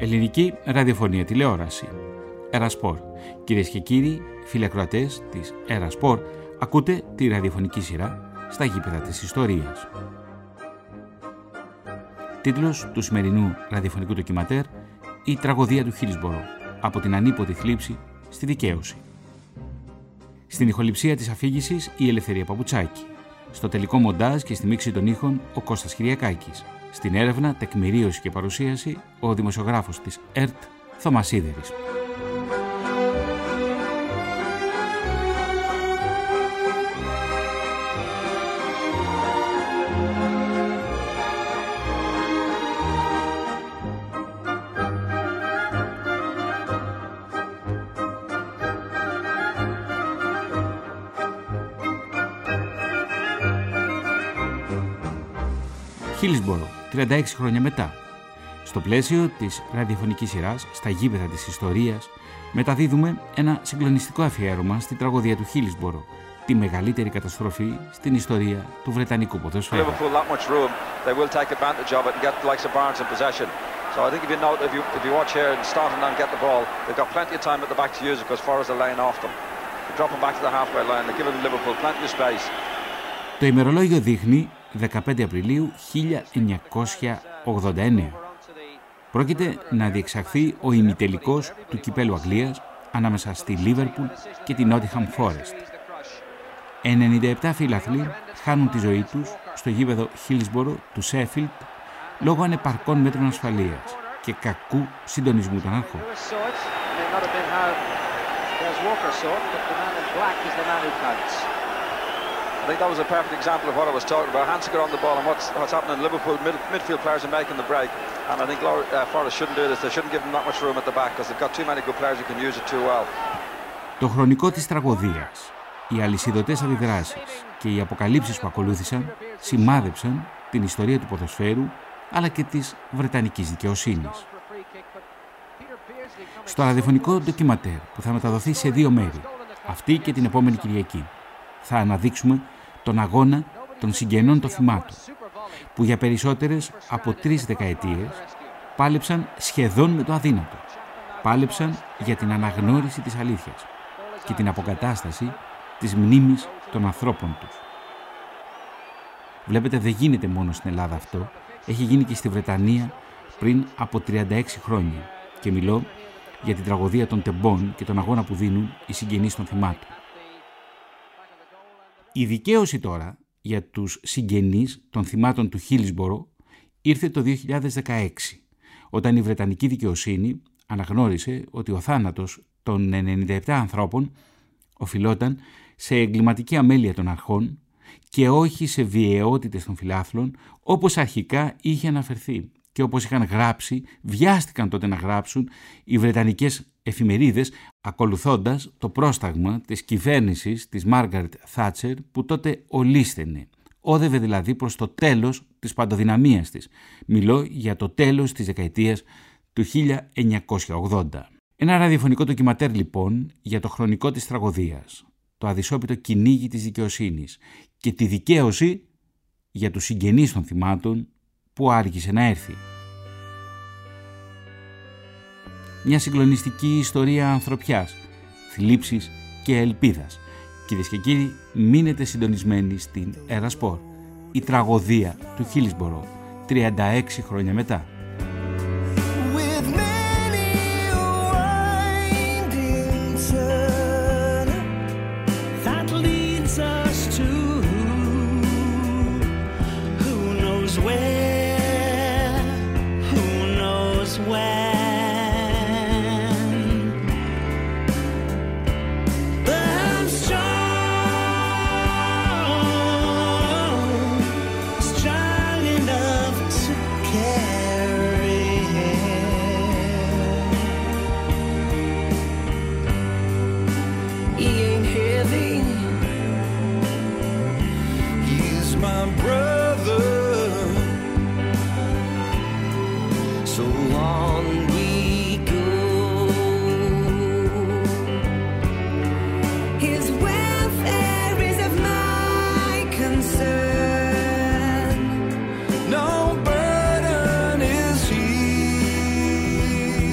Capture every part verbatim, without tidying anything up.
ελληνική ραδιοφωνία τηλεόραση. Ερασπορ. Κυρίες και κύριοι, φίλοι ακροατές της Ερασπορ, ακούτε τη ραδιοφωνική σειρά στα γήπεδα της ιστορίας. Τίτλος του σημερινού ραδιοφωνικού ντοκιματέρ: «Η τραγωδία του Χίλσμπορο, από την ανίποτη θλίψη στη δικαίωση». Στην ηχοληψία της αφήγησης η Ελευθερία Παπουτσάκη. Στο τελικό μοντάζ και στη μίξη των ήχων ο Κώστας Κυριακάκης. Στην έρευνα, τεκμηρίωση και παρουσίαση ο δημοσιογράφος της ΕΡΤ Θωμάς Σίδερης. Χίλσμπορο, τριάντα έξι χρόνια μετά. Στο πλαίσιο της ραδιοφωνικής σειράς στα γήπεδα της ιστορίας, μεταδίδουμε ένα συγκλονιστικό αφιέρωμα στη τραγωδία του Χίλσμπορο, τη μεγαλύτερη καταστροφή στην ιστορία του βρετανικού ποδοσφαίρου. Το ημερολόγιο δείχνει δεκαπέντε Απριλίου χίλια εννιακόσια ογδόντα εννέα. Πρόκειται να διεξαχθεί ο ημιτελικός του Κυπέλλου Αγγλίας ανάμεσα στη Λίβερπουλ και τη Νότιχαμ Φόρεστ. ενενήντα επτά φίλαθλοι χάνουν τη ζωή τους στο γήπεδο Χίλσμπορο του Σέφιλντ λόγω ανεπαρκών μέτρων ασφαλείας και κακού συντονισμού των αρχών. I think that was a perfect example of what I was talking about. Hands got on the ball and what's, what's happening. Liverpool mid, midfield players are making the break. And I think uh, Forest shouldn't do this. They shouldn't give them that much room at the back because they've got too many good players who can use it too well. Το χρονικό της τραγωδίας, οι αλυσιδωτές αντιδράσεις και οι αποκαλύψεις που ακολούθησαν σημάδεψαν την ιστορία του ποδοσφαίρου αλλά και της βρετανικής δικαιοσύνης. Στο ραδιοφωνικό ντοκιματέρ που θα μεταδοθεί σε δύο μέρη, αυτή και την επόμενη Κυριακή, θα αναδείξουμε τον αγώνα των συγγενών των θυμάτων, που για περισσότερες από τρεις δεκαετίες πάλεψαν σχεδόν με το αδύνατο. Πάλεψαν για την αναγνώριση της αλήθειας και την αποκατάσταση της μνήμης των ανθρώπων τους. Βλέπετε, δεν γίνεται μόνο στην Ελλάδα αυτό, έχει γίνει και στη Βρετανία πριν από τριάντα έξι χρόνια και μιλώ για την τραγωδία των τεμπών και τον αγώνα που δίνουν οι συγγενείς των θυμάτων. Η δικαίωση τώρα για τους συγγενείς των θυμάτων του Χίλσμπορο ήρθε το δύο χιλιάδες δεκαέξι, όταν η Βρετανική δικαιοσύνη αναγνώρισε ότι ο θάνατος των ενενήντα επτά ανθρώπων οφειλόταν σε εγκληματική αμέλεια των αρχών και όχι σε βιαιότητες των φιλάθλων, όπως αρχικά είχε αναφερθεί και όπως είχαν γράψει, βιάστηκαν τότε να γράψουν οι βρετανικές εφημερίδες, ακολουθώντας το πρόσταγμα της κυβέρνησης της Μάργαρετ Θάτσερ, που τότε ολίσθαινε. Όδευε δηλαδή προς το τέλος της παντοδυναμίας της. Μιλώ για το τέλος της δεκαετίας του χίλια εννιακόσια ογδόντα. Ένα ραδιοφωνικό ντοκιματέρ λοιπόν για το χρονικό της τραγωδίας, το αδυσόπιτο κυνήγι της δικαιοσύνης και τη δικαίωση για τους συγγενείς των θυμάτων που άργησε να έρθει. Μια συγκλονιστική ιστορία ανθρωπιάς, θλίψης και ελπίδας. Κυρίες και κύριοι, μείνετε συντονισμένοι στην Ερασπορ, η τραγωδία του Χίλσμπορο, τριάντα έξι χρόνια μετά. No burden is he.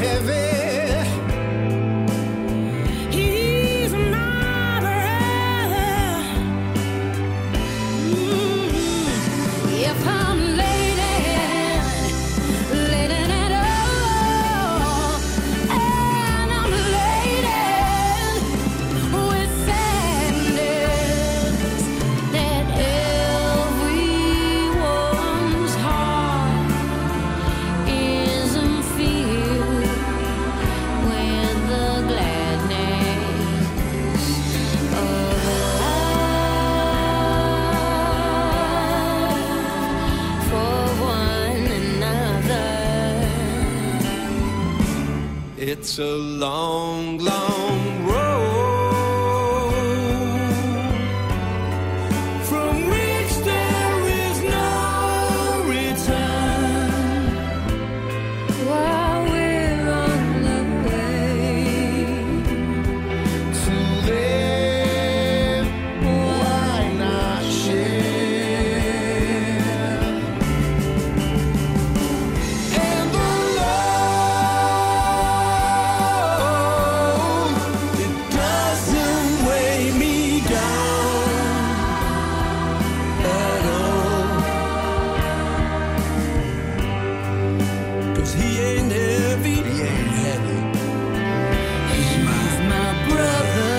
It's a long, long road from which there is no return. While we're on the way to live, why not share? And the love, it doesn't weigh me down at all. 'Cause he ain't heavy, he ain't heavy. He's my, my brother.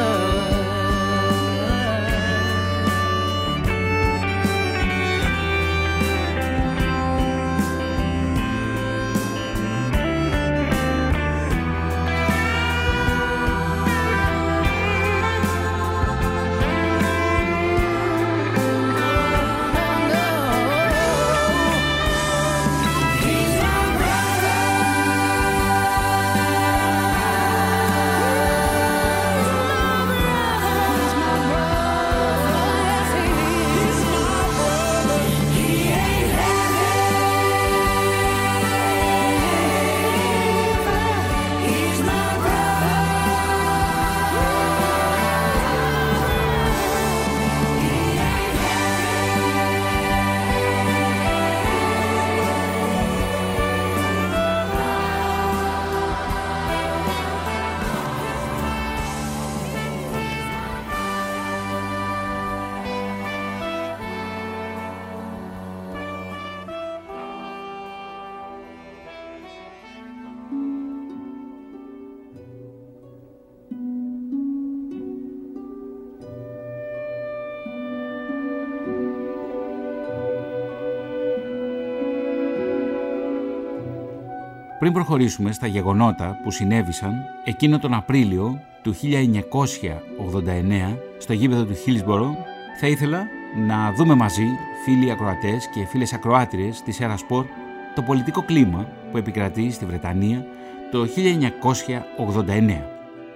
Πριν προχωρήσουμε στα γεγονότα που συνέβησαν εκείνο τον Απρίλιο του χίλια εννιακόσια ογδόντα εννέα στο γήπεδο του Χίλσμπορο, θα ήθελα να δούμε μαζί, φίλοι ακροατές και φίλες ακροάτριες της Έρα Σπορ, το πολιτικό κλίμα που επικρατεί στη Βρετανία το χίλια εννιακόσια ογδόντα εννέα.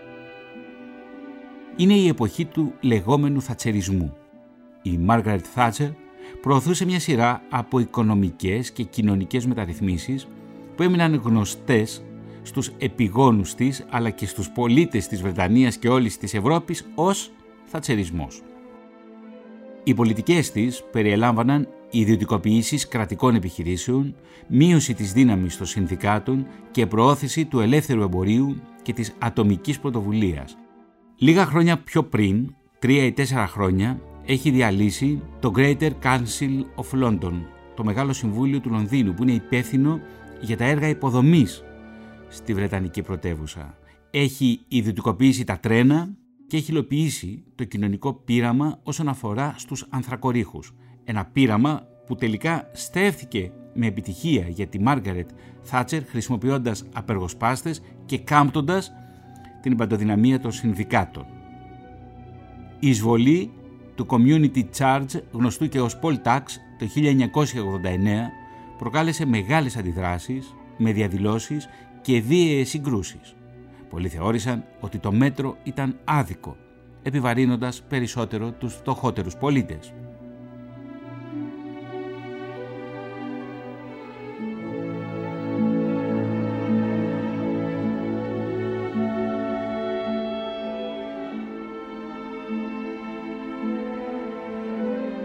Είναι η εποχή του λεγόμενου θατσερισμού. Η Μάργαρετ Θάτσερ προωθούσε μια σειρά από οικονομικές και κοινωνικές μεταρρυθμίσεις που έμειναν γνωστές στους επιγόνους της αλλά και στους πολίτες της Βρετανίας και όλης της Ευρώπης ως θατσερισμός. Οι πολιτικές της περιελάμβαναν ιδιωτικοποιήσεις κρατικών επιχειρήσεων, μείωση της δύναμης των συνδικάτων και προώθηση του ελεύθερου εμπορίου και της ατομικής πρωτοβουλίας. Λίγα χρόνια πιο πριν, τρία ή τέσσερα χρόνια, έχει διαλύσει το Greater Council of London, το Μεγάλο Συμβούλιο του Λονδίνου, που είναι υπεύθυνο για τα έργα υποδομής στη Βρετανική πρωτεύουσα. Έχει ιδιωτικοποιήσει τα τρένα και έχει υλοποιήσει το κοινωνικό πείραμα όσον αφορά στους ανθρακορίχους. Ένα πείραμα που τελικά στέφθηκε με επιτυχία για τη Μάργαρετ Θάτσερ, χρησιμοποιώντας απεργοσπάστες και κάμπτοντας την παντοδυναμία των συνδικάτων. Η εισβολή του Community Charge, γνωστού και ως Poll Tax, το χίλια εννιακόσια ογδόντα εννέα προκάλεσε μεγάλες αντιδράσεις με διαδηλώσεις και βίαιες συγκρούσεις. Πολλοί θεώρησαν ότι το μέτρο ήταν άδικο, επιβαρύνοντας περισσότερο τους φτωχότερους πολίτες.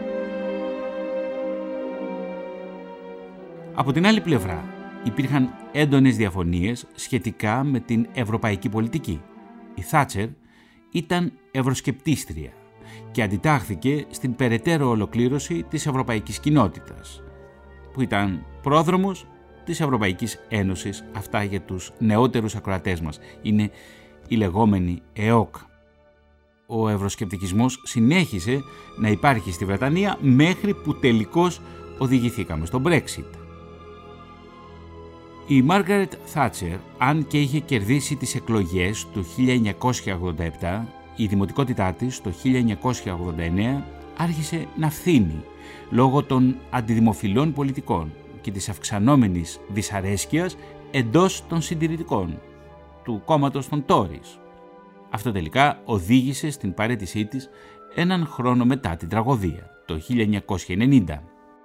Από την άλλη πλευρά υπήρχαν έντονες διαφωνίες σχετικά με την ευρωπαϊκή πολιτική. Η Θάτσερ ήταν ευρωσκεπτίστρια και αντιτάχθηκε στην περαιτέρω ολοκλήρωση της ευρωπαϊκής κοινότητας, που ήταν πρόδρομος της Ευρωπαϊκής Ένωσης. Αυτά για τους νεότερους ακροατές μας. Είναι η λεγόμενη ΕΟΚ. Ο ευρωσκεπτικισμός συνέχισε να υπάρχει στη Βρετανία μέχρι που τελικώς οδηγηθήκαμε στο Brexit. Η Μάργαρετ Θάτσερ, αν και είχε κερδίσει τις εκλογές του χίλια εννιακόσια ογδόντα επτά, η δημοτικότητά της το χίλια εννιακόσια ογδόντα εννέα άρχισε να φθήνει λόγω των αντιδημοφιλών πολιτικών και της αυξανόμενης δυσαρέσκειας εντός των συντηρητικών, του κόμματος των Τόρις. Αυτό τελικά οδήγησε στην παραίτησή της έναν χρόνο μετά την τραγωδία, το χίλια εννιακόσια ενενήντα.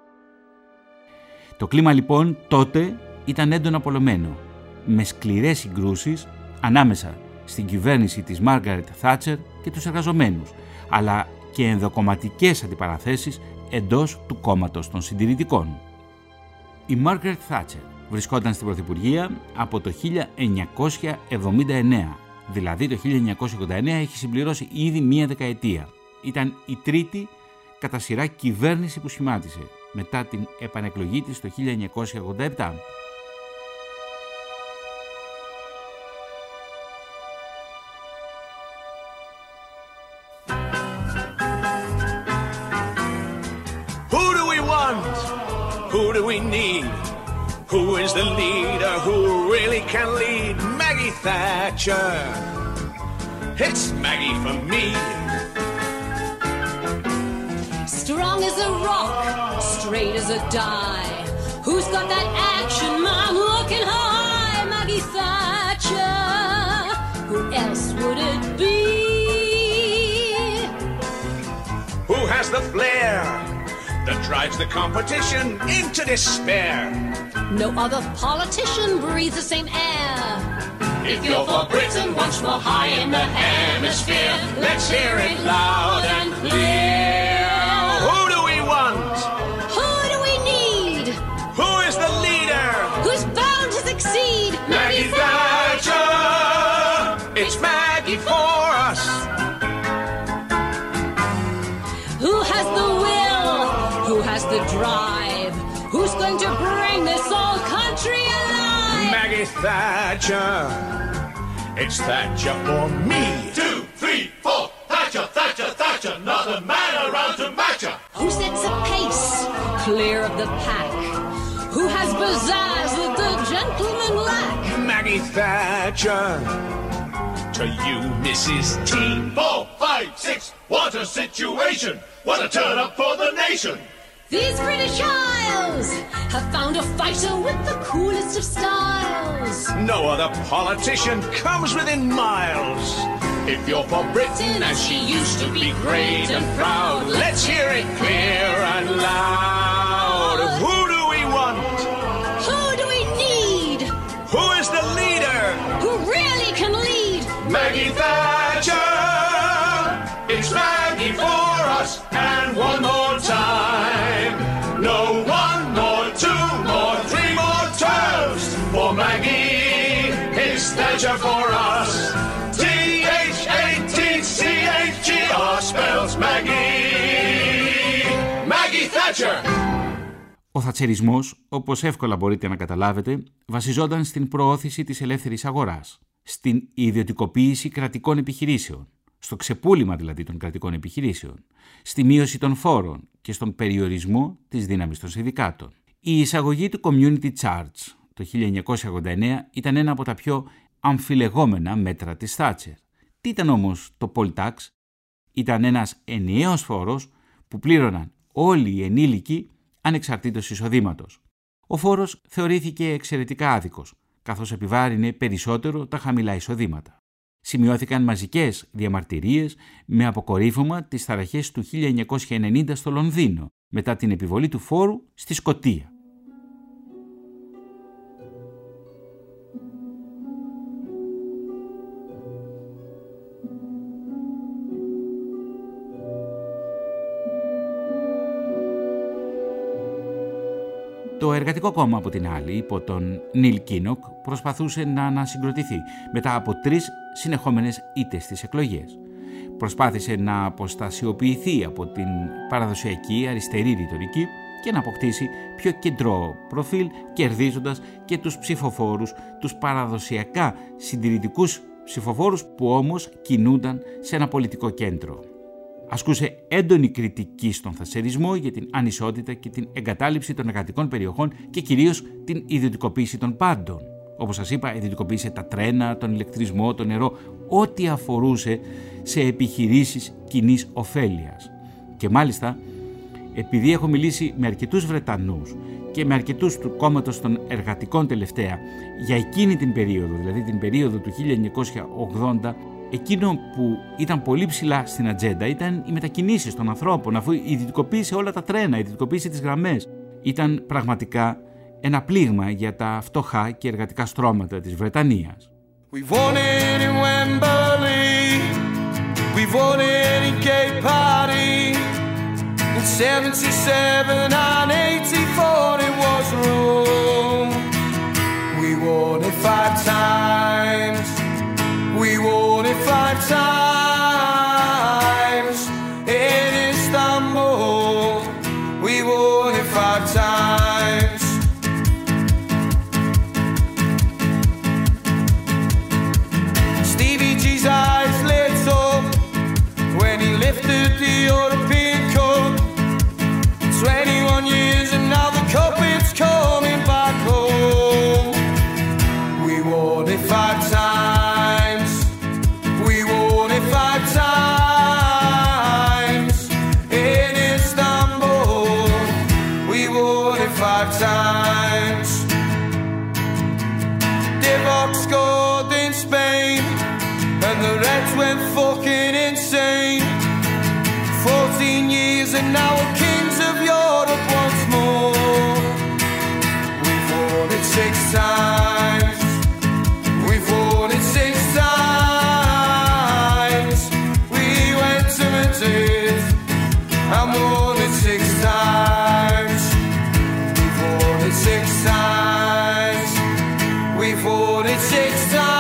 Το κλίμα λοιπόν τότε ήταν έντονα πολλωμένο, με σκληρές συγκρούσεις ανάμεσα στην κυβέρνηση της Μάργαρετ Θάτσερ και τους εργαζομένους, αλλά και ενδοκομματικές αντιπαραθέσεις εντός του κόμματος των συντηρητικών. Η Μάργαρετ Θάτσερ βρισκόταν στην Πρωθυπουργία από το χίλια εννιακόσια εβδομήντα εννέα, δηλαδή το χίλια εννιακόσια ογδόντα εννέα έχει συμπληρώσει ήδη μία δεκαετία. Ήταν η τρίτη κατά σειρά κυβέρνηση που σχημάτισε μετά την επανεκλογή της το χίλια εννιακόσια ογδόντα επτά. Who do we need? Who is the leader who really can lead? Maggie Thatcher. It's Maggie for me. Strong as a rock, straight as a die. Who's got that action, man, looking high? Maggie Thatcher. Who else would it be? Who has the flair that drives the competition into despair? No other politician breathes the same air. If you're for Britain once more high in the hemisphere, let's hear it loud and clear. Who do we want? Who do we need? Who is the leader? Who's bound to succeed? Maggie Thatcher. It's Maggie for us. Who has the will? Who has the drive? Who's going to bring this old country alive? Maggie Thatcher. It's Thatcher for me. Two, three, four. Thatcher, Thatcher, Thatcher. Not a man around to match her. Who sets a pace clear of the pack? Who has pizzazz that the gentlemen lack? Maggie Thatcher. To you, Missus T. Four, five, six. What a situation. What a turn up for the nation. These British Isles have found a fighter with the coolest of styles. No other politician comes within miles. If you're for Britain as she used to be great and proud, let's hear it clear and loud. Who do we want? Who do we need? Who is the leader? Who really can lead? Maggie Thatcher. It's Maggie for us, and one more time. No, one more, two more, three more terms for Maggie. It's Thatcher for us. T H A T C H G R spells Maggie. Maggie Thatcher. Ο θατσερισμός, όπως εύκολα μπορείτε να καταλάβετε, βασιζόταν στην προώθηση της ελεύθερης αγοράς, στην ιδιωτικοποίηση κρατικών επιχειρήσεων, στο ξεπούλημα δηλαδή των κρατικών επιχειρήσεων, στη μείωση των φόρων και στον περιορισμό της δύναμης των συνδικάτων. Η εισαγωγή του Community Charge το χίλια εννιακόσια ογδόντα εννέα ήταν ένα από τα πιο αμφιλεγόμενα μέτρα της Θάτσερ. Τι ήταν όμως το Poll Tax? Ήταν ένας ενιαίος φόρος που πλήρωναν όλοι οι ενήλικοι ανεξαρτήτως εισοδήματος. Ο φόρος θεωρήθηκε εξαιρετικά άδικος, καθώς επιβάρυνε περισσότερο τα χαμηλά εισοδήματα. Σημειώθηκαν μαζικές διαμαρτυρίες με αποκορύφωμα τις ταραχές του χίλια εννιακόσια ενενήντα στο Λονδίνο μετά την επιβολή του φόρου στη Σκωτία. Το Εργατικό Κόμμα, από την άλλη, υπό τον Νίλ Κίνοκ, προσπαθούσε να ανασυγκροτηθεί μετά από τρεις συνεχόμενες ήττες στις εκλογές. Προσπάθησε να αποστασιοποιηθεί από την παραδοσιακή αριστερή ρητορική και να αποκτήσει πιο κεντρό προφίλ, κερδίζοντας και τους ψηφοφόρους, τους παραδοσιακά συντηρητικούς ψηφοφόρους που όμως κινούνταν σε ένα πολιτικό κέντρο. Ασκούσε έντονη κριτική στον θατσερισμό για την ανισότητα και την εγκατάλειψη των εργατικών περιοχών και κυρίως την ιδιωτικοποίηση των πάντων. Όπως σας είπα, ιδιωτικοποίησε τα τρένα, τον ηλεκτρισμό, το νερό, ό,τι αφορούσε σε επιχειρήσεις κοινής ωφέλειας. Και μάλιστα, επειδή έχω μιλήσει με αρκετούς Βρετανούς και με αρκετούς του κόμματος των εργατικών τελευταία για εκείνη την περίοδο, δηλαδή την περίοδο του χίλια εννιακόσια ογδόντα, εκείνο που ήταν πολύ ψηλά στην ατζέντα ήταν οι μετακινήσεις των ανθρώπων, αφού ιδιωτικοποίησε όλα τα τρένα, ιδιωτικοποίησε τις γραμμές. Ήταν πραγματικά ένα πλήγμα για τα φτωχά και εργατικά στρώματα της Βρετανίας. We've won it in Wembley, we've won it in Gay Party, in seventy-seven and eighty-four it was Rome. We won it five times, we won it five times, in Istanbul, we won it five times. Stevie G's eyes lit up when he lifted the European Cup. twenty-one years and now the cup it's coming back home. We won it five times, we won it five times, in Istanbul, we won it five times. Divock scored in Spain and the Reds went fucking insane. Fourteen years and now we're kings of Europe once more. We've won it six times, we've won it six times. We went to Madrid and won it six times. We've won it six times, we've won it six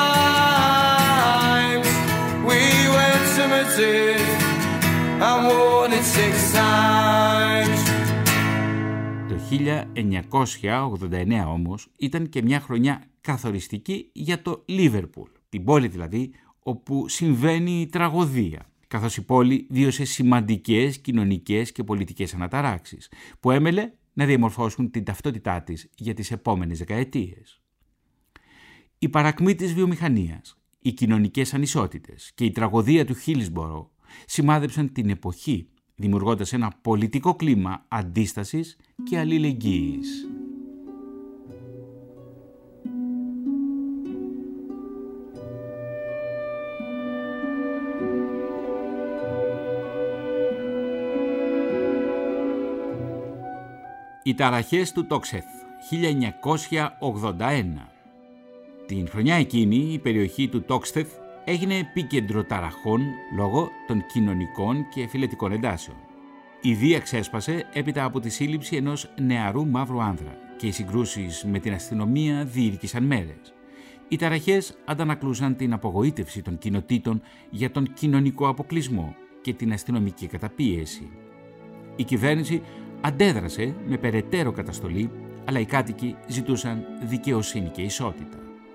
times. We went to Madrid and won it six times. Το χίλια εννιακόσια ογδόντα εννέα όμως ήταν και μια χρονιά καθοριστική για το Λίβερπουλ, την πόλη δηλαδή όπου συμβαίνει η τραγωδία, καθώς η πόλη βίωσε σημαντικές κοινωνικές και πολιτικές αναταράξεις που έμελε να διαμορφώσουν την ταυτότητά της για τις επόμενες δεκαετίες. Η παρακμή της βιομηχανίας, οι κοινωνικές ανισότητες και η τραγωδία του Χίλσμπορο σημάδεψαν την εποχή, δημιουργώντας ένα πολιτικό κλίμα αντίστασης και αλληλεγγύης. Οι ταραχές του Τόξεθ, χίλια εννιακόσια ογδόντα ένα. Την χρονιά εκείνη η περιοχή του Τόξεθ έγινε επίκεντρο ταραχών λόγω των κοινωνικών και φυλετικών εντάσεων. Η βία ξέσπασε έπειτα από τη σύλληψη ενός νεαρού μαύρου άνδρα και οι συγκρούσεις με την αστυνομία διήρκησαν μέρες. Οι ταραχές αντανακλούσαν την απογοήτευση των κοινοτήτων για τον κοινωνικό αποκλεισμό και την αστυνομική καταπίεση. Η κυβέρνηση αντέδρασε με περαιτέρω καταστολή, αλλά οι κάτοικοι ζητούσαν δικαιοσύνη και ισότητα.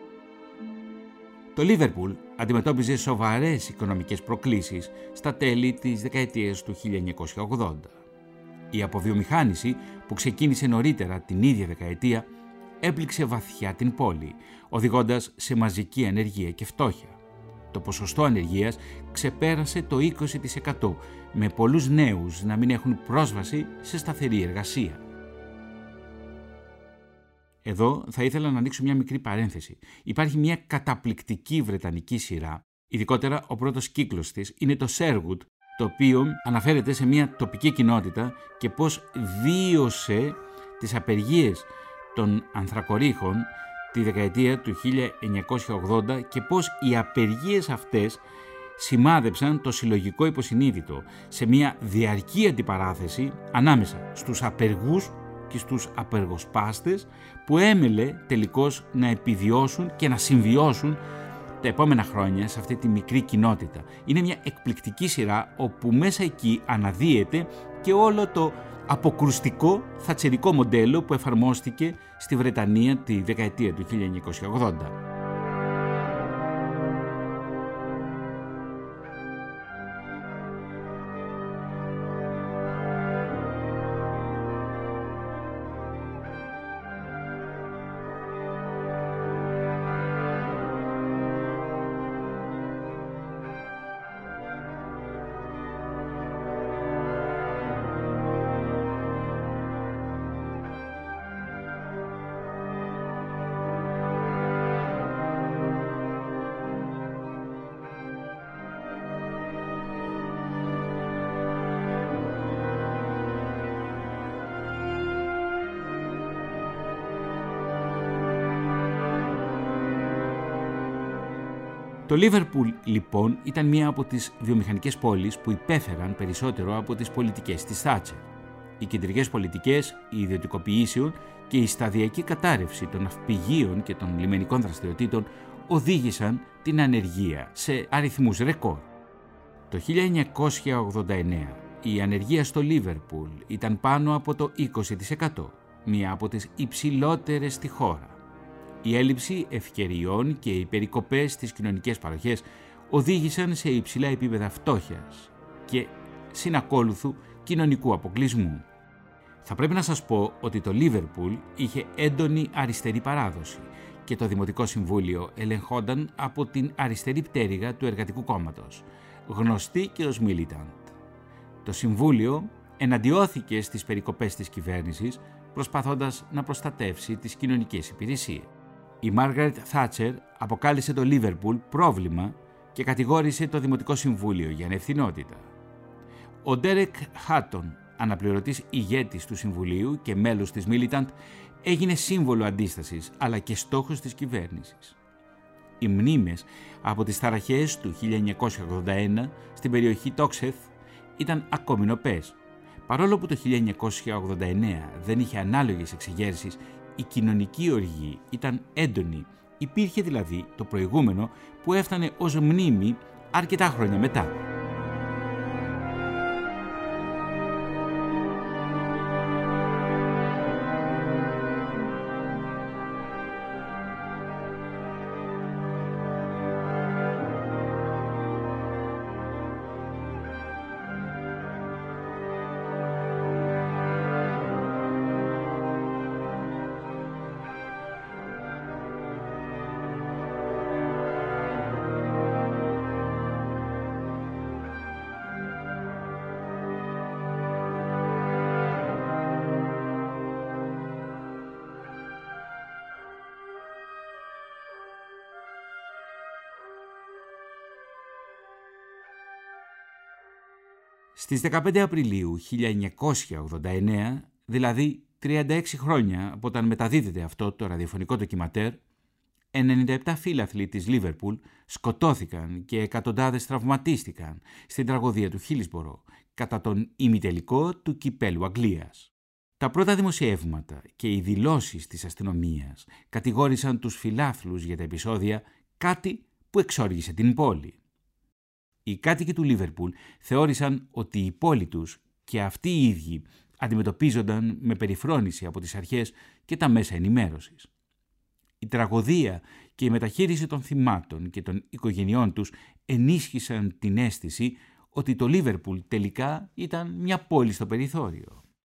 Το Λίβερπουλ αντιμετώπιζε σοβαρές οικονομικές προκλήσεις στα τέλη της δεκαετίας του χίλια εννιακόσια ογδόντα. Η αποβιομηχάνηση που ξεκίνησε νωρίτερα την ίδια δεκαετία έπληξε βαθιά την πόλη, οδηγώντας σε μαζική ανεργία και φτώχεια. Το ποσοστό ανεργίας ξεπέρασε το είκοσι τοις εκατό, με πολλούς νέους να μην έχουν πρόσβαση σε σταθερή εργασία. Εδώ θα ήθελα να ανοίξω μια μικρή παρένθεση. Υπάρχει μια καταπληκτική βρετανική σειρά, ειδικότερα ο πρώτος κύκλος της είναι το Sherwood, το οποίο αναφέρεται σε μια τοπική κοινότητα και πώς βίωσε τις απεργίες των ανθρακορίχων τη δεκαετία του χίλια εννιακόσια ογδόντα και πώς οι απεργίες αυτές σημάδεψαν το συλλογικό υποσυνείδητο σε μια διαρκή αντιπαράθεση ανάμεσα στους απεργούς ανέλκυστους απεργοσπάστες που έμελε τελικώς να επιβιώσουν και να συμβιώσουν τα επόμενα χρόνια σε αυτή τη μικρή κοινότητα. Είναι μια εκπληκτική σειρά όπου μέσα εκεί αναδύεται και όλο το αποκρουστικό θατσερικό μοντέλο που εφαρμόστηκε στη Βρετανία τη δεκαετία του χίλια εννιακόσια ογδόντα. Το Λίβερπουλ λοιπόν ήταν μία από τις βιομηχανικές πόλεις που υπέφεραν περισσότερο από τις πολιτικές της Θάτσερ. Οι κεντρικές πολιτικές ιδιωτικοποιήσεων και η σταδιακή κατάρρευση των ναυπηγείων και των λιμενικών δραστηριοτήτων οδήγησαν την ανεργία σε αριθμούς ρεκόρ. Το χίλια εννιακόσια ογδόντα εννέα η ανεργία στο Λίβερπουλ ήταν πάνω από το είκοσι τοις εκατό, μία από τις υψηλότερες στη χώρα. Η έλλειψη ευκαιριών και οι περικοπές στις κοινωνικές παροχές οδήγησαν σε υψηλά επίπεδα φτώχειας και συνακόλουθου κοινωνικού αποκλεισμού. Θα πρέπει να σας πω ότι το Λίβερπουλ είχε έντονη αριστερή παράδοση και το Δημοτικό Συμβούλιο ελεγχόταν από την αριστερή πτέρυγα του Εργατικού Κόμματος, γνωστή και ως Militant. Το Συμβούλιο εναντιώθηκε στις περικοπές της κυβέρνησης, προσπαθώντας να προστατεύσει τις κοινωνικές υπηρεσίες. Η Μάργαρετ Θάτσερ αποκάλυψε το Λίβερπουλ πρόβλημα και κατηγόρησε το Δημοτικό Συμβούλιο για ανευθυνότητα. Ο Ντέρεκ Χάτον, αναπληρωτής ηγέτης του Συμβουλίου και μέλος της Militant, έγινε σύμβολο αντίστασης αλλά και στόχος της κυβέρνησης. Οι μνήμες από τις ταραχές του χίλια εννιακόσια ογδόντα ένα στην περιοχή Τόξεθ ήταν ακόμη νοπές. Παρόλο που το χίλια εννιακόσια ογδόντα εννέα δεν είχε ανάλογες εξεγέρσεις, η κοινωνική οργή ήταν έντονη. Υπήρχε δηλαδή το προηγούμενο που έφτανε ως μνήμη αρκετά χρόνια μετά. Στις δεκαπέντε Απριλίου χίλια εννιακόσια ογδόντα εννέα, δηλαδή τριάντα έξι χρόνια από όταν μεταδίδεται αυτό το ραδιοφωνικό ντοκιματέρ, ενενήντα επτά φίλαθλοι της Λίβερπουλ σκοτώθηκαν και εκατοντάδες τραυματίστηκαν στην τραγωδία του Χίλισμπορο κατά τον ημιτελικό του Κυπέλλου Αγγλίας. Τα πρώτα δημοσιεύματα και οι δηλώσεις της αστυνομίας κατηγόρησαν τους φιλάθλους για τα επεισόδια, κάτι που εξόργησε την πόλη. Οι κάτοικοι του Λίβερπουλ θεώρησαν ότι η πόλη τους και αυτοί οι ίδιοι αντιμετωπίζονταν με περιφρόνηση από τις αρχές και τα μέσα ενημέρωσης. Η τραγωδία και η μεταχείριση των θυμάτων και των οικογενειών τους ενίσχυσαν την αίσθηση ότι το Λίβερπουλ τελικά ήταν μια πόλη στο περιθώριο.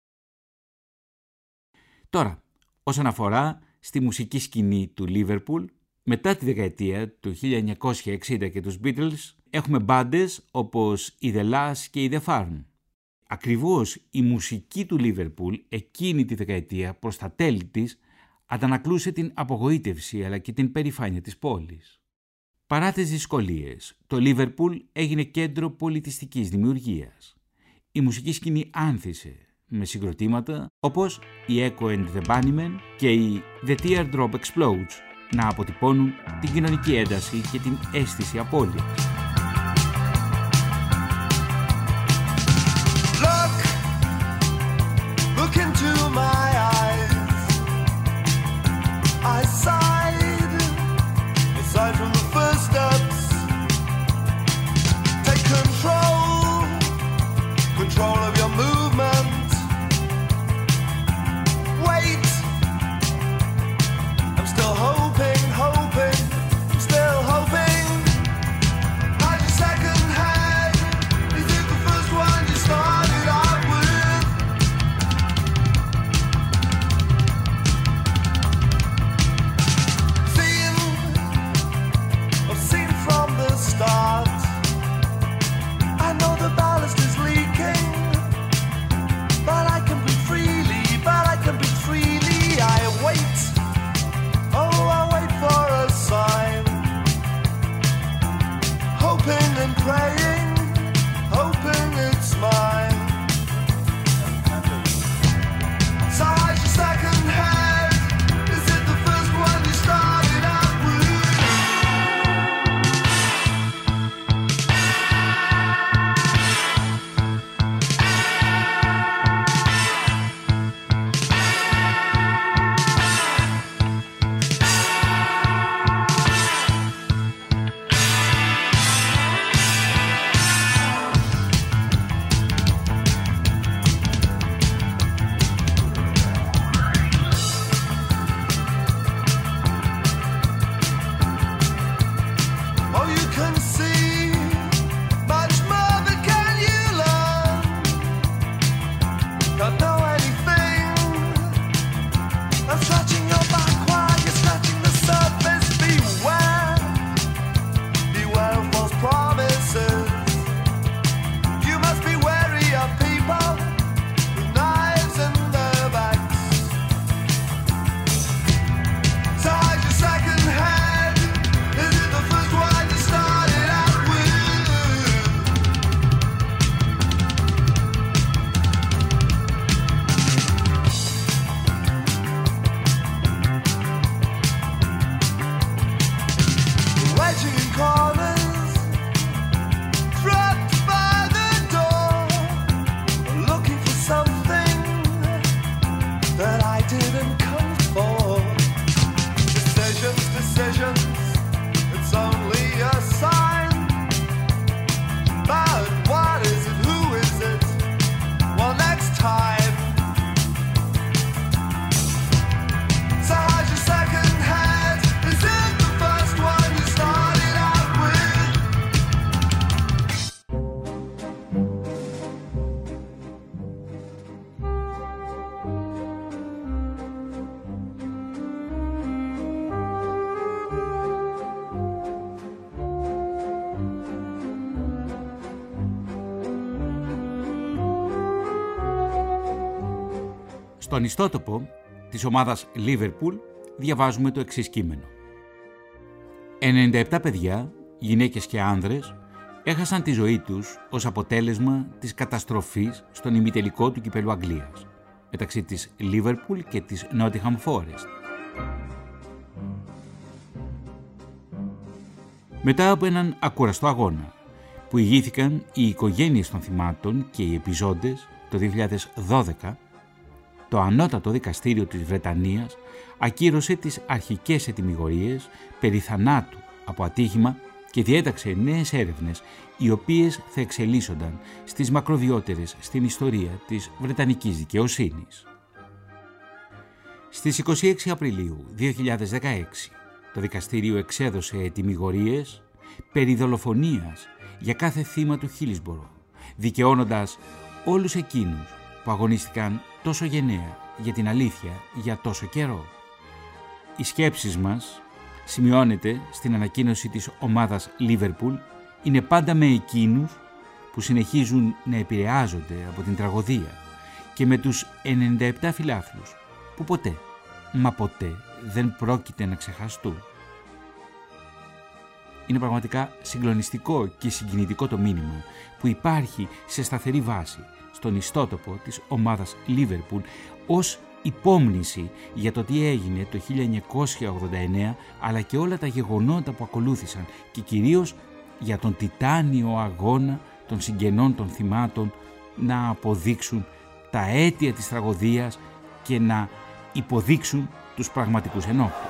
Τώρα, όσον αφορά στη μουσική σκηνή του Λίβερπουλ, μετά τη δεκαετία του χίλια εννιακόσια εξήντα και τους Beatles, έχουμε μπάντες όπως οι The Lass και οι The Farm. Ακριβώς η μουσική του Λίβερπουλ εκείνη τη δεκαετία προς τα τέλη της αντανακλούσε την απογοήτευση αλλά και την περηφάνεια της πόλης. Παρά τις δυσκολίες, το Λίβερπουλ έγινε κέντρο πολιτιστικής δημιουργίας. Η μουσική σκηνή άνθησε με συγκροτήματα όπως οι Echo and the Bunnymen και οι The Teardrop Explodes να αποτυπώνουν την κοινωνική ένταση και την αίσθηση απώλειας. Look, look into my eyes. decisions, it's only a sign. But what is it, who is it? Well, next time. So how's your second hand? Is it the first one you started out with? Στον ιστότοπο της ομάδας Liverpool διαβάζουμε το εξής κείμενο. ενενήντα επτά παιδιά, γυναίκες και άνδρες, έχασαν τη ζωή τους ως αποτέλεσμα της καταστροφής στον ημιτελικό του κυπέλλου Αγγλίας μεταξύ της Liverpool και της Nottingham Forest. Μετά από έναν ακούραστο αγώνα που ηγήθηκαν οι οικογένειες των θυμάτων και οι επιζώντες το δύο χιλιάδες δώδεκα, το Ανώτατο Δικαστήριο της Βρετανίας ακύρωσε τις αρχικές ετυμηγορίες περί θανάτου από ατύχημα και διέταξε νέες έρευνες, οι οποίες θα εξελίσσονταν στις μακροβιότερες στην ιστορία της Βρετανικής δικαιοσύνης. Στις είκοσι έξι Απριλίου δύο χιλιάδες δεκαέξι, το δικαστήριο εξέδωσε ετυμηγορίες περί δολοφονίας για κάθε θύμα του Χίλισμπορο, δικαιώνοντας όλους εκείνους που αγωνίστηκαν τόσο γενναία για την αλήθεια για τόσο καιρό. Οι σκέψεις μας, σημειώνεται στην ανακοίνωση της ομάδας Liverpool, είναι πάντα με εκείνους που συνεχίζουν να επηρεάζονται από την τραγωδία και με τους ενενήντα επτά φιλάθλους που ποτέ, μα ποτέ δεν πρόκειται να ξεχαστούν. Είναι πραγματικά συγκλονιστικό και συγκινητικό το μήνυμα που υπάρχει σε σταθερή βάση στον ιστότοπο της ομάδας Liverpool ως υπόμνηση για το τι έγινε το χίλια εννιακόσια ογδόντα εννέα, αλλά και όλα τα γεγονότα που ακολούθησαν και κυρίως για τον τιτάνιο αγώνα των συγγενών των θυμάτων να αποδείξουν τα αίτια της τραγωδίας και να υποδείξουν τους πραγματικούς ενόχους.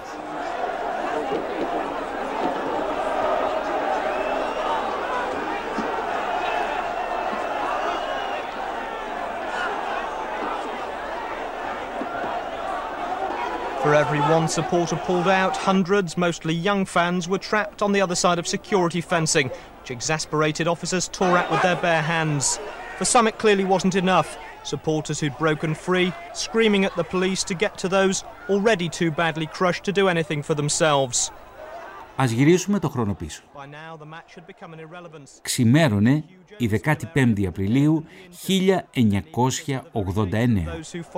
For every one supporter pulled out, hundreds, mostly young fans, were trapped on the other side of security fencing, which exasperated officers tore at with their bare hands. For some, it clearly wasn't enough. Supporters who'd broken free, screaming at the police to get to those already too badly crushed to do anything for themselves. Ας γυρίσουμε το χρόνο πίσω. Ξημέρωνε η δεκαπέντε Απριλίου χίλια εννιακόσια ογδόντα εννέα.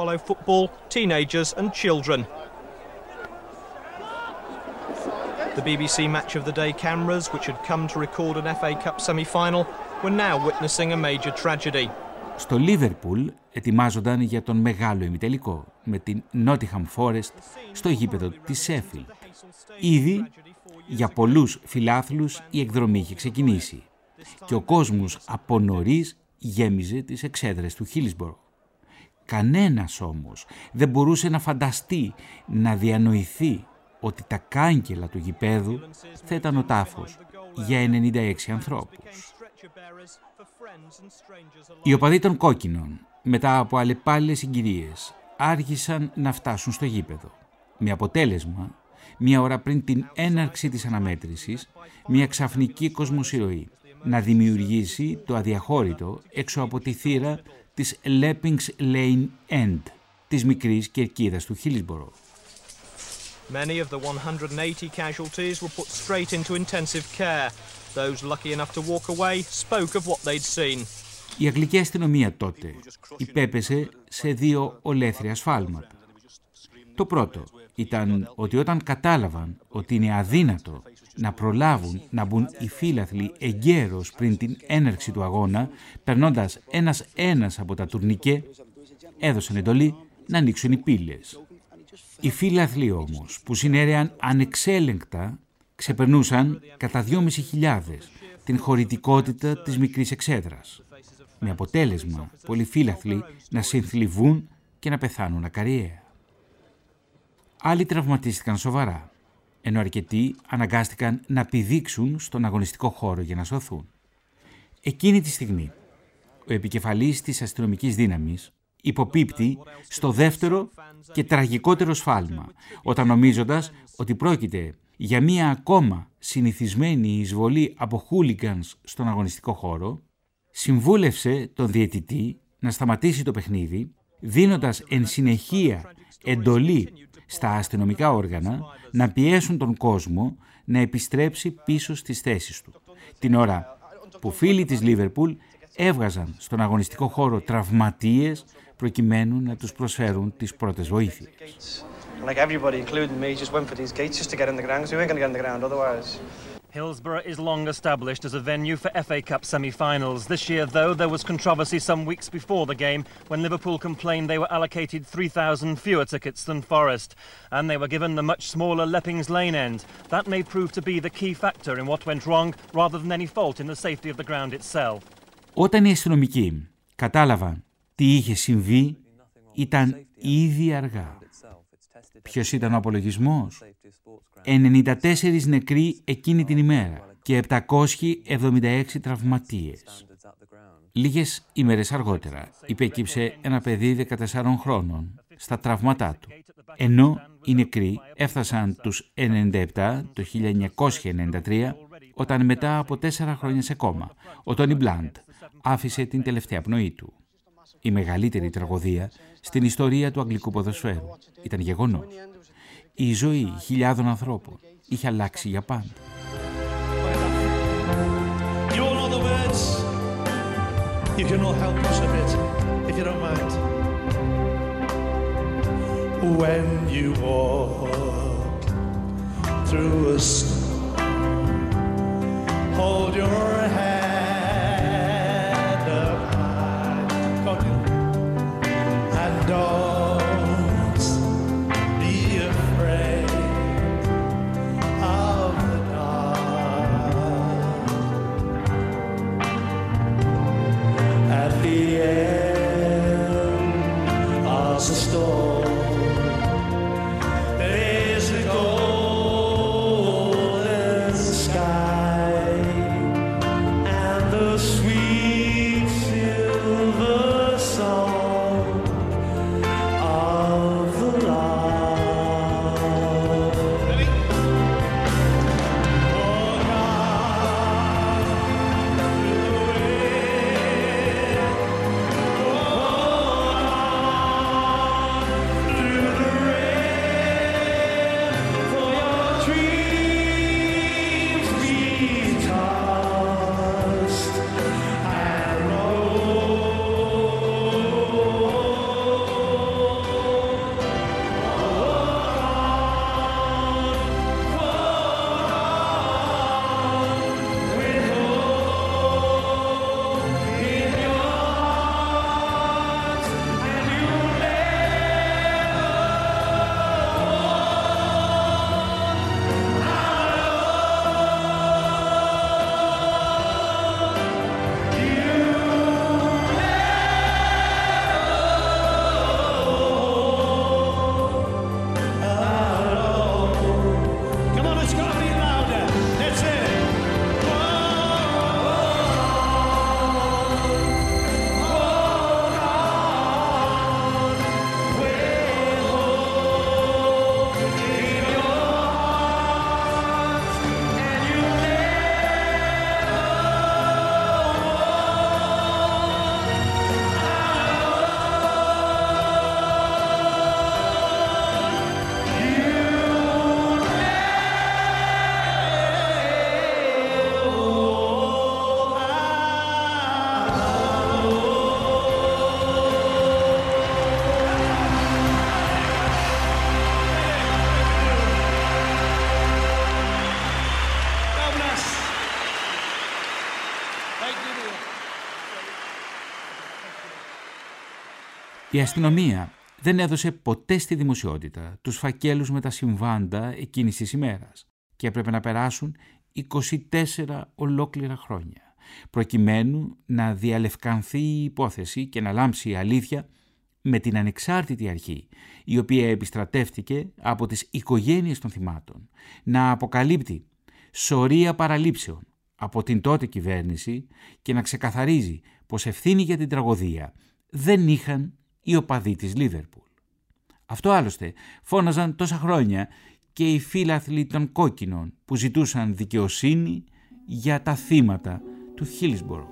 The μπι μπι σι Match of the Day cameras, which had come to record an εφ έι Cup semi-final, were now witnessing a major tragedy. Στο Liverpool ετοιμάζονταν για τον μεγάλο ημιτελικό με την Nottingham Forest στο γήπεδο της Sheffield. Ήδη για πολλούς φιλάθλους η εκδρομή είχε ξεκινήσει και ο κόσμος από νωρίς γέμιζε τις εξέδρες του Χίλισμπορο. Κανένας όμως δεν μπορούσε να φανταστεί, να διανοηθεί ότι τα κάγκελα του γηπέδου θα ήταν ο τάφος για ενενήντα έξι ανθρώπους. Οι οπαδοί των κόκκινων, μετά από αλλεπάλληλες συγκυρίες, άρχισαν να φτάσουν στο γήπεδο, με αποτέλεσμα, μία ώρα πριν την έναρξη της αναμέτρησης, μία ξαφνική κοσμοσυρωή να δημιουργήσει το αδιαχώρητο έξω από τη θύρα της Leppings Lane End, της μικρής κερκίδας του Χίλισμπορο. Many of the one hundred eighty casualties were put straight into intensive care. Those lucky enough to walk away spoke of what they'd seen. Η αγγλική αστυνομία τότε υπέπεσε σε δύο ολέθρια σφάλματα. Το πρώτο ήταν ότι όταν κατάλαβαν ότι είναι αδύνατο να προλάβουν να μπουν οι φύλαθλοι εγκαίρως πριν την έναρξη του αγώνα, περνώντας ένας-ένας από τα τουρνικέ, έδωσαν εντολή να ανοίξουν οι πύλες. Οι φύλαθλοι όμως, που συνέρεαν ανεξέλεγκτα, ξεπερνούσαν κατά δυόμισι χιλιάδες την χωρητικότητα της μικρής εξέδρας, με αποτέλεσμα πολλοί φύλαθλοι να συνθλιβούν και να πεθάνουν ακαριέα. Άλλοι τραυματίστηκαν σοβαρά ενώ αρκετοί αναγκάστηκαν να πηδήξουν στον αγωνιστικό χώρο για να σωθούν. Εκείνη τη στιγμή, ο επικεφαλής της αστυνομικής δύναμης υποπίπτει στο δεύτερο και τραγικότερο σφάλμα, όταν νομίζοντας ότι πρόκειται για μία ακόμα συνηθισμένη εισβολή από χούλιγκανς στον αγωνιστικό χώρο, συμβούλευσε τον διαιτητή να σταματήσει το παιχνίδι, δίνοντας εν συνεχεία εντολή στα αστυνομικά όργανα να πιέσουν τον κόσμο να επιστρέψει πίσω στις θέσεις του. Την ώρα που φίλοι της Λίβερπουλ έβγαζαν στον αγωνιστικό χώρο τραυματίες προκειμένου να τους προσφέρουν τις πρώτες βοήθειες. Hillsborough is long established as a venue for F A Cup semi-finals. This year, though, there was controversy some weeks before the game when Liverpool complained they were allocated three thousand fewer tickets than Forest, and they were given the much smaller Leppings Lane end. That may prove to be the key factor in what went wrong, rather than any fault in the safety of the ground itself. Όταν οι αστυνομικοί κατάλαβαν τι είχε συμβεί, ήταν ήδη αργά. Ποιος ήταν ο απολογισμός? ενενήντα τέσσερις νεκροί εκείνη την ημέρα και επτακόσιοι εβδομήντα έξι τραυματίες. Λίγες ημέρες αργότερα υπεκύψε ένα παιδί δεκατεσσάρων χρόνων στα τραύματά του, ενώ οι νεκροί έφτασαν τους ενενήντα επτά το χίλια εννιακόσια ενενήντα τρία, όταν μετά από τέσσερα χρόνια σε κόμμα ο Τόνι Μπλαντ άφησε την τελευταία πνοή του. Η μεγαλύτερη τραγωδία στην ιστορία του αγγλικού ποδοσφαίρου ήταν γεγονός. Η ζωή χιλιάδων ανθρώπων είχε αλλάξει για πάντα. You all know the words. You can all help us a bit, if you don't mind. When you walk through a storm, hold your head up high, and don't be afraid of the dark. At the end of the storm, there's a golden sky and the sweet silver song of the lark. Oh God, through the wind, oh God, through the rain, for your dreams be tossed and come on, it's got to be louder. That's it. God bless. Thank you. Η αστυνομία δεν έδωσε ποτέ στη δημοσιότητα τους φακέλους με τα συμβάντα εκείνης της ημέρας και έπρεπε να περάσουν είκοσι τέσσερα ολόκληρα χρόνια προκειμένου να διαλευκανθεί η υπόθεση και να λάμψει η αλήθεια με την ανεξάρτητη αρχή, η οποία επιστρατεύτηκε από τις οικογένειες των θυμάτων, να αποκαλύπτει σωρία παραλήψεων από την τότε κυβέρνηση και να ξεκαθαρίζει πως ευθύνη για την τραγωδία δεν είχαν οι οπαδοί της Λίβερπουλ. Αυτό άλλωστε φώναζαν τόσα χρόνια και οι φίλαθλοι των κόκκινων που ζητούσαν δικαιοσύνη για τα θύματα του Χίλσμπορο.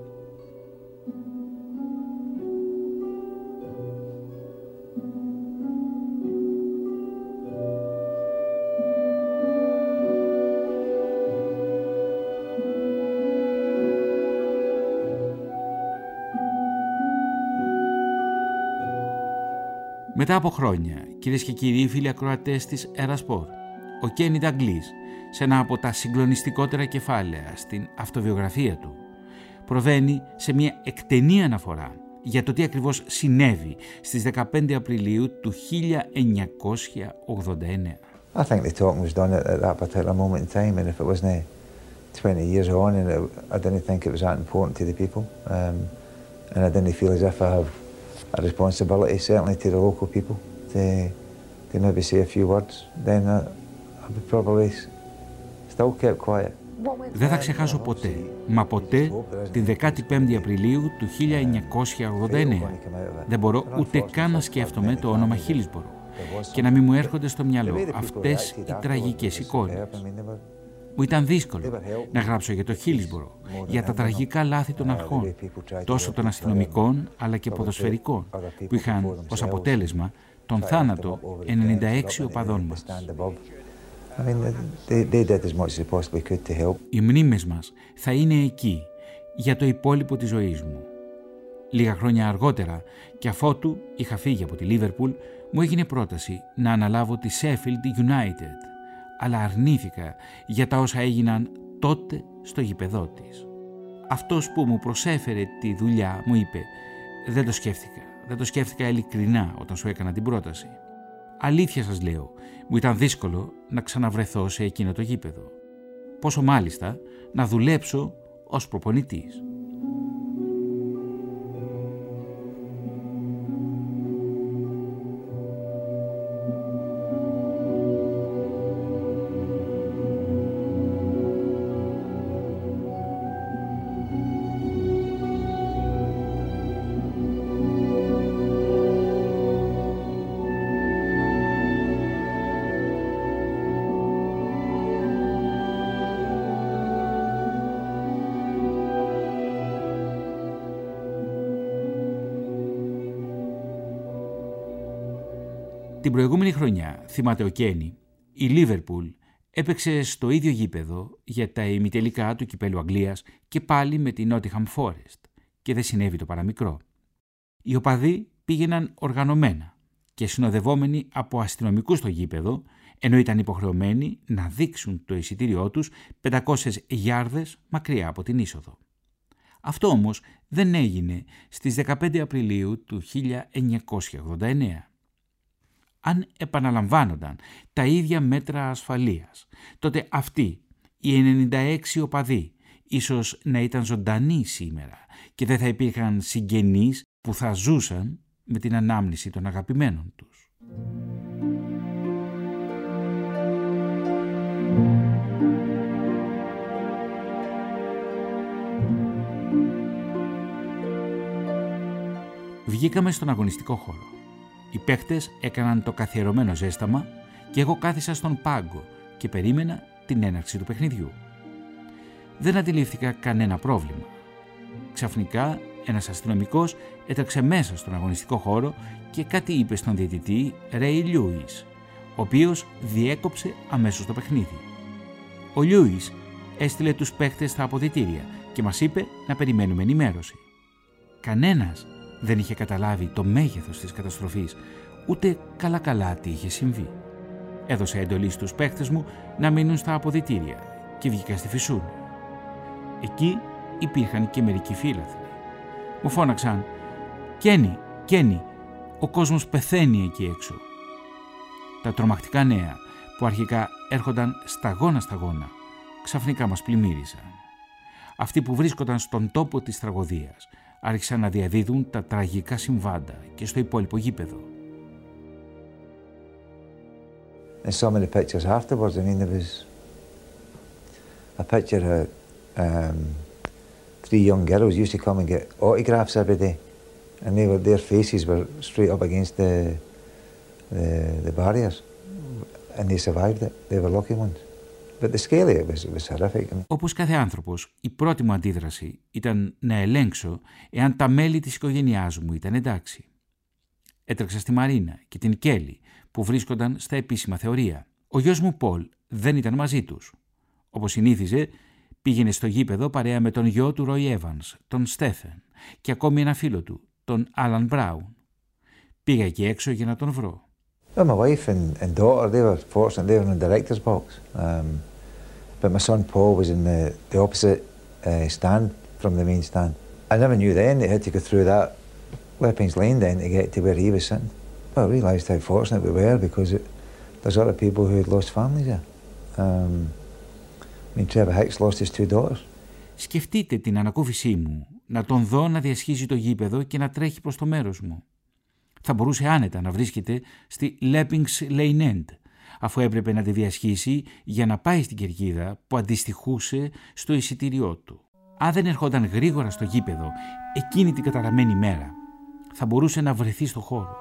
Μετά από χρόνια, κυρίες και κύριοι φίλοι ακροατές της Ερασπορ, ο Κένι Νταγκλής, σε ένα από τα συγκλονιστικότερα κεφάλαια στην αυτοβιογραφία του, προβαίνει σε μια εκτενή αναφορά για το τι ακριβώς συνέβη στις δεκαπέντε Απριλίου του χίλια εννιακόσια ογδόντα εννέα. I think the talking was done at, at that particular moment in time, and if it wasn't twenty years on, and it, I didn't think it was that important to the people, um, and I didn't feel as if I have a responsibility, certainly to the local people, to, to maybe say a few words, then I, I would probably still kept quiet. Δεν θα ξεχάσω ποτέ, μα ποτέ, την δεκαπέντε Απριλίου του χίλια εννιακόσια ογδόντα εννέα. Δεν μπορώ ούτε καν να σκέφτομαι το όνομα Χίλσμπορο και να μην μου έρχονται στο μυαλό αυτές οι τραγικές εικόνες. Μου ήταν δύσκολο να γράψω για το Χίλσμπορο, για τα τραγικά λάθη των αρχών, τόσο των αστυνομικών αλλά και ποδοσφαιρικών, που είχαν ως αποτέλεσμα τον θάνατο ενενήντα έξι οπαδών μας. Οι μνήμες μας θα είναι εκεί για το υπόλοιπο της ζωής μου. Λίγα χρόνια αργότερα, και αφότου είχα φύγει από τη Λίβερπουλ, μου έγινε πρόταση να αναλάβω τη Sheffield United, αλλά αρνήθηκα για τα όσα έγιναν τότε στο γήπεδό της. Αυτός που μου προσέφερε τη δουλειά μου είπε «Δεν το σκέφτηκα, δεν το σκέφτηκα ειλικρινά όταν σου έκανα την πρόταση». Αλήθεια σας λέω, μου ήταν δύσκολο να ξαναβρεθώ σε εκείνο το γήπεδο. Πόσο μάλιστα να δουλέψω ως προπονητής. Την προηγούμενη χρονιά, θυμάται ο Κένι, η Λίβερπουλ έπαιξε στο ίδιο γήπεδο για τα ημιτελικά του κυπέλου Αγγλίας και πάλι με την Νότιχαμ Φόρεστ και δεν συνέβη το παραμικρό. Οι οπαδοί πήγαιναν οργανωμένα και συνοδευόμενοι από αστυνομικούς στο γήπεδο, ενώ ήταν υποχρεωμένοι να δείξουν το εισιτήριό τους πεντακόσιες γιάρδες μακριά από την είσοδο. Αυτό όμως δεν έγινε στις δεκαπέντε Απριλίου του χίλια εννιακόσια ογδόντα εννέα. Αν επαναλαμβάνονταν τα ίδια μέτρα ασφαλείας, τότε αυτοί οι ενενήντα έξι οπαδοί ίσως να ήταν ζωντανοί σήμερα και δεν θα υπήρχαν συγγενείς που θα ζούσαν με την ανάμνηση των αγαπημένων τους. Βγήκαμε στον αγωνιστικό χώρο. Οι παίχτες έκαναν το καθιερωμένο ζέσταμα και εγώ κάθισα στον πάγκο και περίμενα την έναρξη του παιχνιδιού. Δεν αντιλήφθηκα κανένα πρόβλημα. Ξαφνικά ένας αστυνομικός έτρεξε μέσα στον αγωνιστικό χώρο και κάτι είπε στον διαιτητή Ρέι Λιούις, ο οποίος διέκοψε αμέσως το παιχνίδι. Ο Λιούις έστειλε τους παίχτες στα αποδυτήρια και μας είπε να περιμένουμε ενημέρωση. Κανένας δεν είχε καταλάβει το μέγεθος της καταστροφής, ούτε καλά-καλά τι είχε συμβεί. Έδωσα εντολή στους παίχτες μου να μείνουν στα αποδυτήρια και βγήκα στη φυσούνα. Εκεί υπήρχαν και μερικοί φίλαθλοι. Μου φώναξαν «Κένι, Κένι, ο κόσμος πεθαίνει εκεί έξω». Τα τρομακτικά νέα που αρχικά έρχονταν σταγόνα-σταγόνα ξαφνικά μας πλημμύρισαν. Αυτοί που βρίσκονταν στον τόπο της τραγωδίας, άρχισαν να διαδίδουν τα τραγικά συμβάντα και στο υπόλοιπο γήπεδο. And so many pictures afterwards, I mean, there was a picture of um, three young girls used to come and get autographs every day, and they were, their faces were straight up against the, the, the barriers, and they survived it. They were lucky ones. But the scale of it was, was horrific. Όπως κάθε άνθρωπος, η πρώτη μου αντίδραση ήταν να ελέγξω εάν τα μέλη της οικογένειάς μου ήταν εντάξει. Έτρεξα στη Μαρίνα και την Κέλλη που βρίσκονταν στα επίσημα θεωρία. Ο γιος μου Πολ δεν ήταν μαζί τους. Όπως συνήθιζε, πήγαινε στο γήπεδο παρέα με τον γιο του Ρόι Εύανς, τον Στέφεν, και ακόμη ένα φίλο του, τον Άλαν Μπράουν. Πήγα εκεί έξω για να τον βρω. Well, my wife and, and daughter, they were fortunate, they were in the director's box. Um, but my son Paul was in the, the opposite uh, stand from the main stand. I never knew then they had to go through that Leppings Lane then to get to where he was sitting. Well, I realised how fortunate we were because it, there's other people who had lost families there. Um, I mean, Trevor Hicks lost his two daughters. Σκεφτείτε την ανακούφισή μου να τον δω να διασχίζει το γήπεδο και να τρέχει προς το μέρος μου. Θα μπορούσε άνετα να βρίσκεται στη Leppings Lane End, αφού έπρεπε να τη διασχίσει για να πάει στην κερκίδα που αντιστοιχούσε στο εισιτήριό του. Αν δεν ερχόταν γρήγορα στο γήπεδο εκείνη την καταραμένη μέρα, θα μπορούσε να βρεθεί στο χώρο.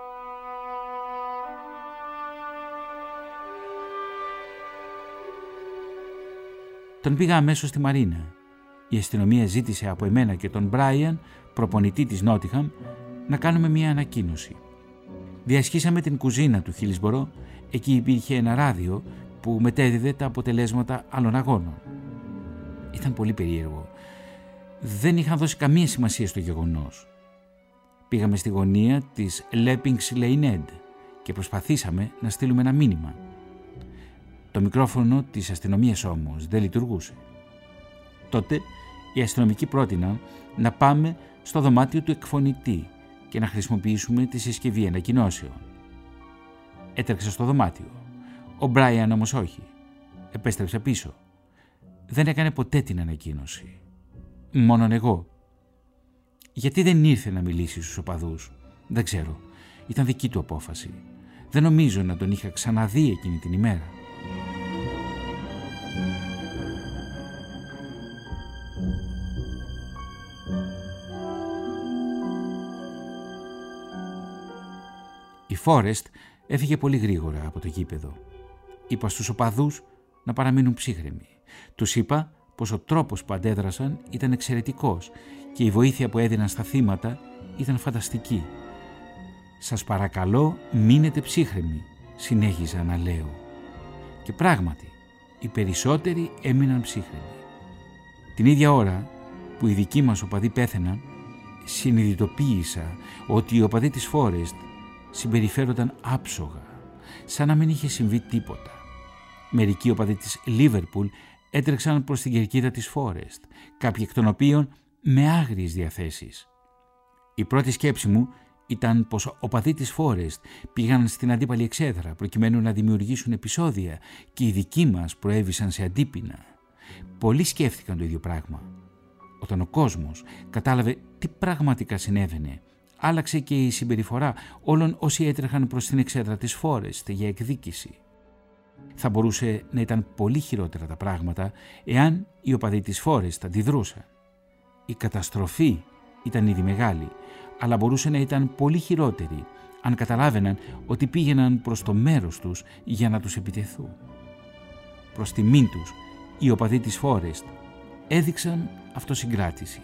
Τον πήγα αμέσως στη Μαρίνα. Η αστυνομία ζήτησε από εμένα και τον Μπράιαν, προπονητή της Νότιχαμ, να κάνουμε μια ανακοίνωση. Διασχίσαμε την κουζίνα του Χίλσμπορο, εκεί υπήρχε ένα ράδιο που μετέδιδε τα αποτελέσματα άλλων αγώνων. Ήταν πολύ περίεργο. Δεν είχαν δώσει καμία σημασία στο γεγονός. Πήγαμε στη γωνία της Leppings Lane End και προσπαθήσαμε να στείλουμε ένα μήνυμα. Το μικρόφωνο της αστυνομίας όμως δεν λειτουργούσε. Τότε οι αστυνομικοί πρότειναν να πάμε στο δωμάτιο του εκφωνητή και να χρησιμοποιήσουμε τη συσκευή ανακοινώσεων. Έτρεξα στο δωμάτιο. Ο Μπράιαν όμως όχι. Επέστρεψε πίσω. Δεν έκανε ποτέ την ανακοίνωση. Μόνον εγώ. Γιατί δεν ήρθε να μιλήσει στους οπαδούς? Δεν ξέρω. Ήταν δική του απόφαση. Δεν νομίζω να τον είχα ξαναδεί εκείνη την ημέρα. Η Φόρεστ έφυγε πολύ γρήγορα από το γήπεδο. Είπα στους οπαδούς να παραμείνουν ψύχρεμοι. Τους είπα πως ο τρόπος που αντέδρασαν ήταν εξαιρετικός και η βοήθεια που έδιναν στα θύματα ήταν φανταστική. «Σας παρακαλώ, μείνετε ψύχρεμοι», συνέχιζα να λέω. Και πράγματι, οι περισσότεροι έμειναν ψύχρεμοι. Την ίδια ώρα που οι δικοί μας οπαδοί πέθαιναν, συνειδητοποίησα ότι οι οπαδοί της Φόρεστ συμπεριφέρονταν άψογα, σαν να μην είχε συμβεί τίποτα. Μερικοί οπαδοί της Λίβερπουλ έτρεξαν προς την κερκίδα της Φόρεστ, κάποιοι εκ των οποίων με άγριες διαθέσεις. Η πρώτη σκέψη μου ήταν πως οπαδοί της Φόρεστ πήγαν στην αντίπαλη εξέδρα προκειμένου να δημιουργήσουν επεισόδια και οι δικοί μας προέβησαν σε αντίπεινα. Πολλοί σκέφτηκαν το ίδιο πράγμα. Όταν ο κόσμος κατάλαβε τι πραγματικά συνέβαινε, άλλαξε και η συμπεριφορά όλων όσοι έτρεχαν προς την εξέδρα της Φόρεστ για εκδίκηση. Θα μπορούσε να ήταν πολύ χειρότερα τα πράγματα εάν οι οπαδοί της Φόρεστ αντιδρούσαν. Η καταστροφή ήταν ήδη μεγάλη, αλλά μπορούσε να ήταν πολύ χειρότερη αν καταλάβαιναν ότι πήγαιναν προς το μέρος τους για να τους επιτεθούν. Προς τιμήν τους, οι οπαδοί της Φόρεστ έδειξαν αυτοσυγκράτηση.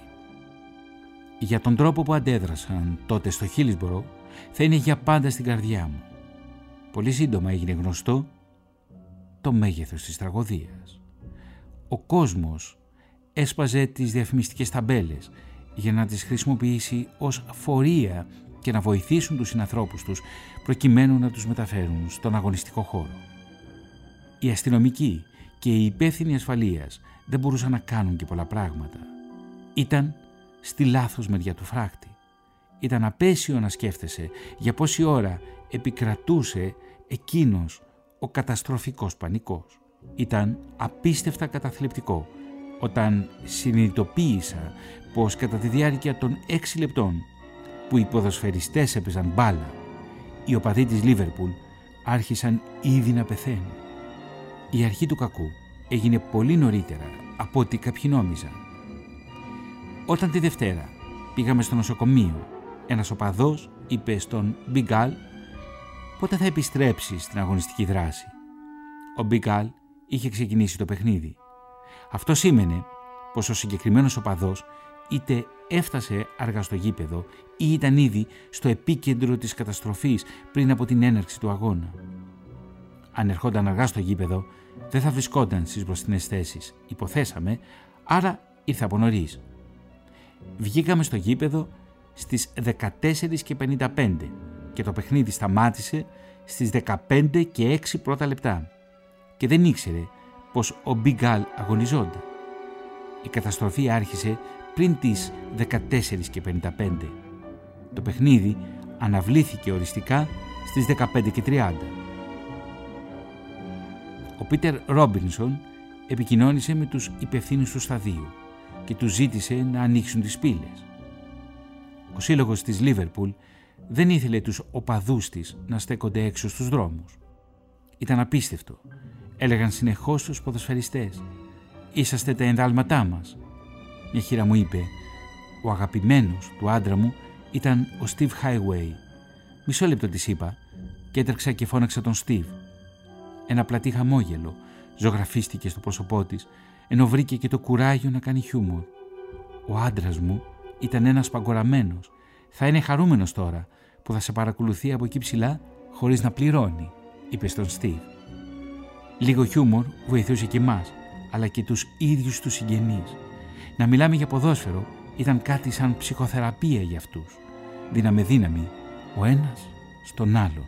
Για τον τρόπο που αντέδρασαν τότε στο Χίλσμπορο θα είναι για πάντα στην καρδιά μου. Πολύ σύντομα έγινε γνωστό το μέγεθος της τραγωδίας. Ο κόσμος έσπαζε τις διαφημιστικές ταμπέλες για να τις χρησιμοποιήσει ως φορεία και να βοηθήσουν τους συνανθρώπους τους προκειμένου να τους μεταφέρουν στον αγωνιστικό χώρο. Οι αστυνομικοί και οι υπεύθυνοι ασφαλείας δεν μπορούσαν να κάνουν και πολλά πράγματα. Ήταν στη λάθος μεριά του φράχτη. Ήταν απέσιο να σκέφτεσαι για πόση ώρα επικρατούσε εκείνος ο καταστροφικός πανικός. Ήταν απίστευτα καταθλιπτικό όταν συνειδητοποίησα πως κατά τη διάρκεια των έξι λεπτών που οι ποδοσφαιριστές έπαιζαν μπάλα, οι οπαδοί της Λίβερπουλ άρχισαν ήδη να πεθαίνουν. Η αρχή του κακού έγινε πολύ νωρίτερα από ό,τι κάποιοι νόμιζαν. Όταν τη Δευτέρα πήγαμε στο νοσοκομείο, ένας οπαδός είπε στον Μπιγκάλ πότε θα επιστρέψει στην αγωνιστική δράση. Ο Μπιγκάλ είχε ξεκινήσει το παιχνίδι. Αυτό σήμαινε πως ο συγκεκριμένος οπαδός είτε έφτασε αργά στο γήπεδο ή ήταν ήδη στο επίκεντρο της καταστροφής πριν από την έναρξη του αγώνα. Αν ερχόταν αργά στο γήπεδο, δεν θα βρισκόταν στις μπροστινές θέσεις, υποθέσαμε, άρα ήρθε από νωρίς. Βγήκαμε στο γήπεδο στις δεκατέσσερις και πενήντα πέντε και το παιχνίδι σταμάτησε στις δεκαπέντε και έξι πρώτα λεπτά και δεν ήξερε πως ο Μπιγκάλ αγωνιζόταν. Η καταστροφή άρχισε πριν τις δεκατέσσερις και πενήντα πέντε. Το παιχνίδι αναβλήθηκε οριστικά στις δεκαπέντε και τριάντα. Ο Πίτερ Ρόμπινσον επικοινώνησε με τους υπευθύνους του σταδίου και τους ζήτησε να ανοίξουν τις πύλες. Ο σύλλογος της Λίβερπουλ δεν ήθελε τους οπαδούς της να στέκονται έξω στους δρόμους. Ήταν απίστευτο. Έλεγαν συνεχώς στους ποδοσφαιριστές «Είσαστε τα ενδάλματά μας». Μια χείρα μου είπε «Ο αγαπημένος του άντρα μου ήταν ο Steve Highway». Μισό λεπτό της είπα και έτρεξα και φώναξα τον Steve. Ένα πλατή χαμόγελο ζωγραφίστηκε στο πρόσωπό της, ενώ βρήκε και το κουράγιο να κάνει χιούμορ. «Ο άντρας μου ήταν ένας παγκοραμένος. Θα είναι χαρούμενος τώρα που θα σε παρακολουθεί από εκεί ψηλά χωρίς να πληρώνει», είπε στον Steve. Λίγο χιούμορ βοηθούσε και εμάς, αλλά και τους ίδιους τους συγγενείς. Να μιλάμε για ποδόσφαιρο ήταν κάτι σαν ψυχοθεραπεία για αυτούς. Δίναμε δύναμη ο ένας στον άλλον.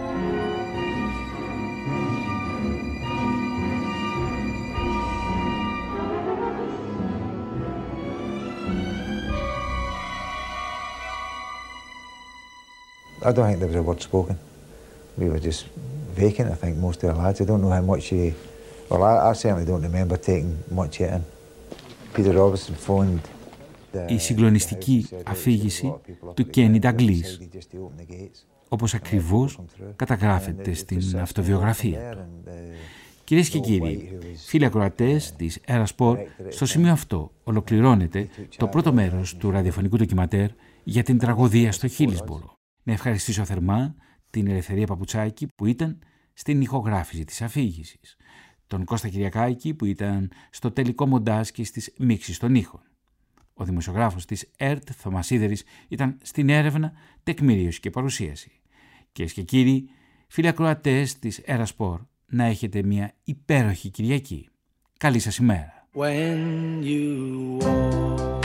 I don't think there was a word spoken. We were just vacant, I think, most of the lads. I don't know how much you... Well, I, I certainly don't remember taking much yet in. Peter Robinson phoned... Η συγκλονιστική αφήγηση του Κένι Νταγκλής, όπως ακριβώς καταγράφεται στην αυτοβιογραφία του. Κυρίες και κύριοι, φίλοι ακροατές της Eurosport, στο σημείο αυτό ολοκληρώνεται το πρώτο μέρος του ραδιοφωνικού ντοκιματέρ για την τραγωδία στο Χίλσμπορο. Να ευχαριστήσω θερμά την Ελευθερία Παπουτσάκη που ήταν στην ηχογράφηση της αφήγησης, τον Κώστα Κυριακάκη που ήταν στο τελικό μοντάζ και στις μίξεις των ήχων. Ο δημοσιογράφος της ΕΡΤ, Θωμάς Ίδερης, ήταν στην έρευνα, τεκμηρίωση και παρουσίαση. Κυρίες και κύριοι, φίλοι ακροατές της Eurosport, να έχετε μια υπέροχη Κυριακή. Καλή σας ημέρα. When you walk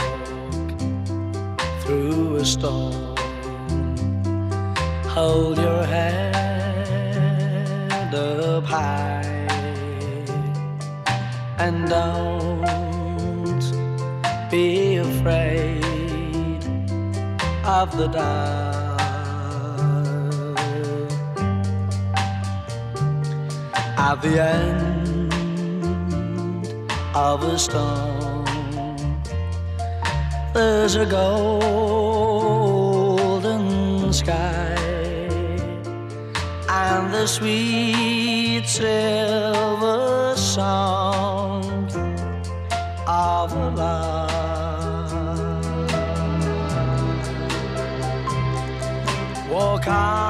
through a storm, hold your head up high and don't be afraid of the dark. At the end of a storm, there's a golden sky and the sweet silver song of love. Walk on.